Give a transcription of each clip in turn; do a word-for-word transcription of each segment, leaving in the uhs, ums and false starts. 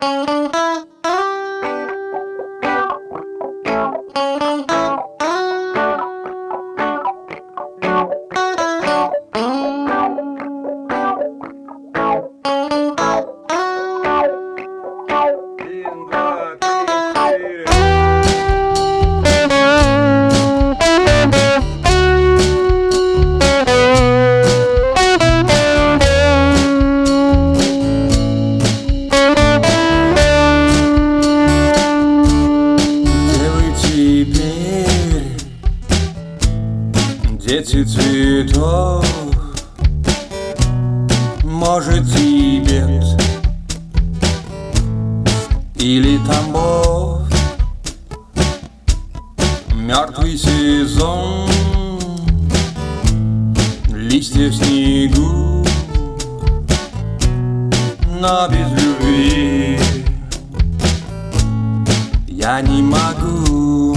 Дети цветов, может, Тибет или Тамбов, мертвый сезон, листья в снегу, но без любви я не могу.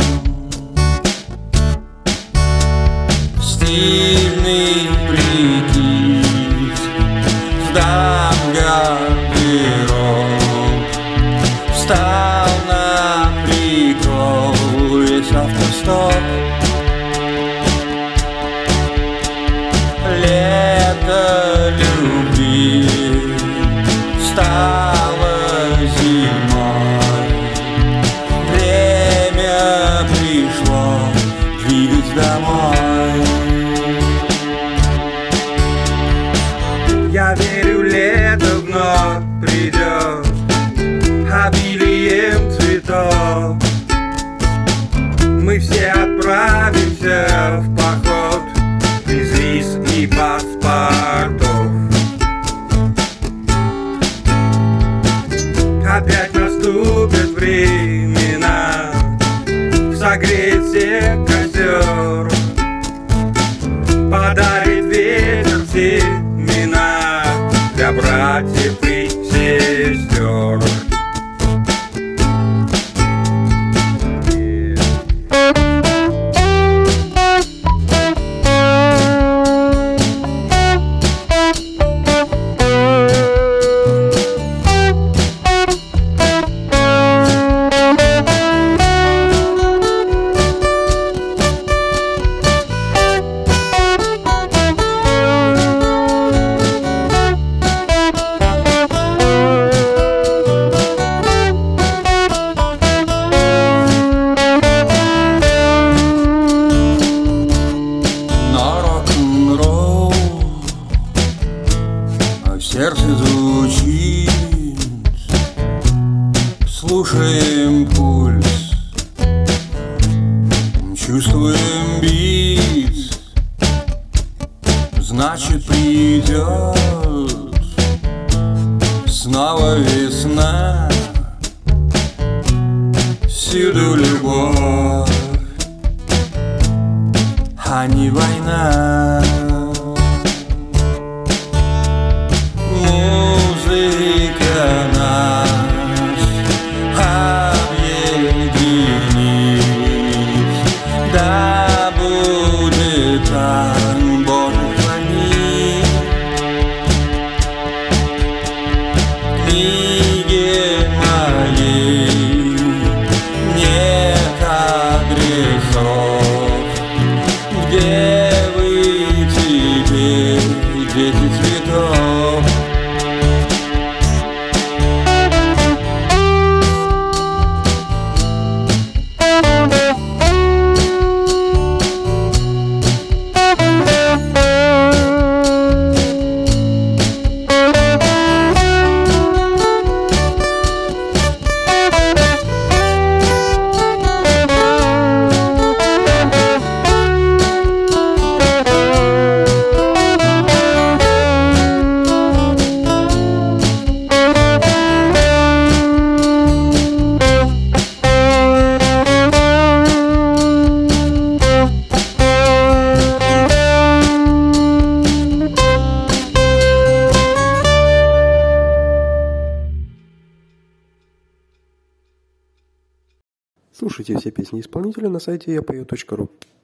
Стильный прикид, сдам гардероб, встал на прикол весь автостоп. Лето любви стало зимой, время пришло двигать домой. Я верю, лето вновь придет обилием цветов. Мы все отправимся в поход без виз и паспортов. Опять наступят времена согреть всех костер, подарит ветер семена для братьев и сестер. Сердце звучит, слушаем пульс, чувствуем бит, значит придет снова весна, всюду любовь, а не война. Музыка нас объединит, да будет так, Боже, храни. Книги моей нет адресов, где вы теперь, дети цветов? Слушайте все песни исполнителя на сайте я пою точка ру.